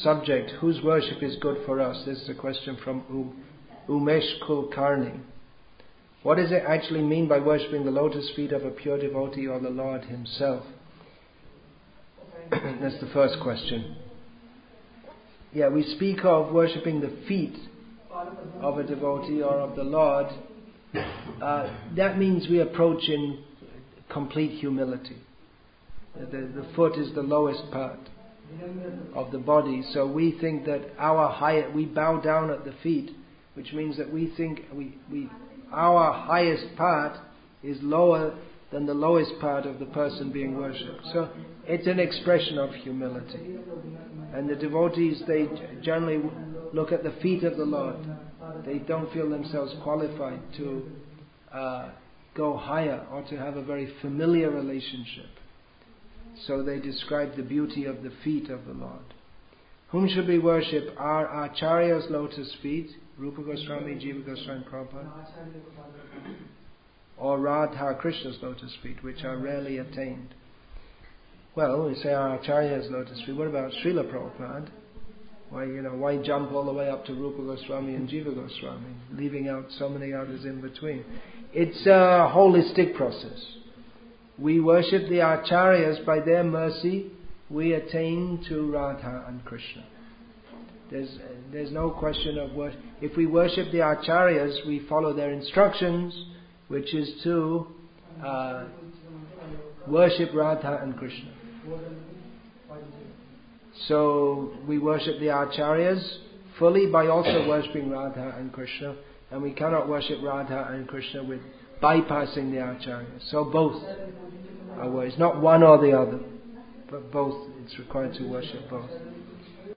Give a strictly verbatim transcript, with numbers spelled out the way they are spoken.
subject, whose worship is good for us? This is a question from U- Umesh Kulkarni. What does it actually mean by worshipping the lotus feet of a pure devotee or the Lord Himself? That's the first question. Yeah, we speak of worshipping the feet of a devotee or of the Lord. Uh, that means we approach in complete humility. The, the foot is the lowest part of the body, so we think that our high, we bow down at the feet, which means that we think we, we our highest part is lower than the lowest part of the person being worshipped. So it's an expression of humility. And the devotees, they generally look at the feet of the Lord. They don't feel themselves qualified to uh, go higher or to have a very familiar relationship. So they describe the beauty of the feet of the Lord. Whom should we worship? Our Acharya's lotus feet, Rupa Goswami, Jiva Goswami Prabhupada, or Radha Krishna's lotus feet, which are rarely attained. Well, we say our Acharya's lotus feet. What about Srila Prabhupada? Why, you know, why jump all the way up to Rupa Goswami and Jiva Goswami, leaving out so many others in between? It's a holistic process. We worship the Acharyas. By their mercy, we attain to Radha and Krishna. There's there's no question of worship. If we worship the Acharyas, we follow their instructions, which is to uh, worship Radha and Krishna. So we worship the Acharyas fully by also worshipping Radha and Krishna, and we cannot worship Radha and Krishna with bypassing the Acharyas. So both are ways, not one or the other, but both. It's required to worship both.